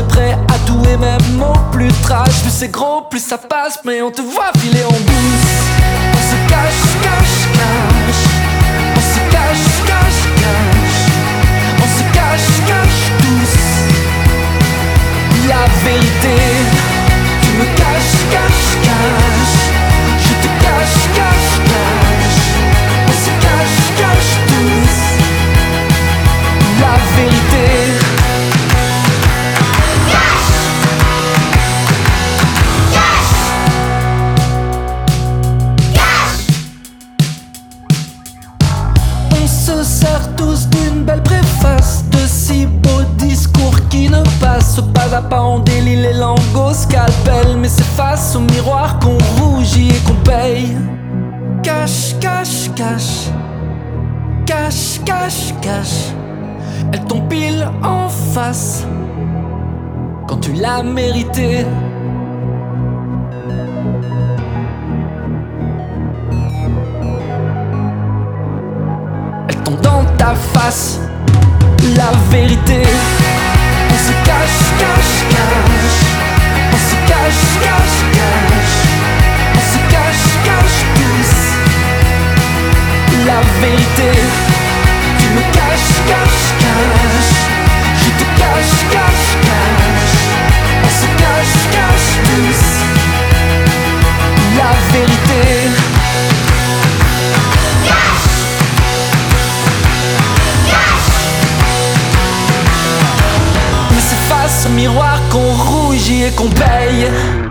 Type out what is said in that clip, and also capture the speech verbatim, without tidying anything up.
est prêt à tout et même au plus trash. Plus c'est gros, plus ça passe, mais on te voit filer en douce. On se cache, cache, cache. On se cache, cache, cache. On se cache, cache tous. La vérité, tu me caches, cache, cache. Je te cache, cache, cache. On se cache, cache tous. La vérité. On se sert tous d'une belle préface, de si beaux discours qui ne passent pas à pas. On délie les langues au scalpel, mais c'est face au miroir qu'on rougit et qu'on paye. Cache, cache, cache. Cache, cache, cache. Elle tombe pile en face quand tu l'as mérité. Elle tombe dans ta face, la vérité. On se cache, cache, cache. On se cache, cache, cache. On se cache, cache tous. La vérité. Tu me caches, cache, cache. Je te cache, cache, cache. On se cache, cache tous. La vérité. Mais c'est face au miroir qu'on rougit et qu'on paye.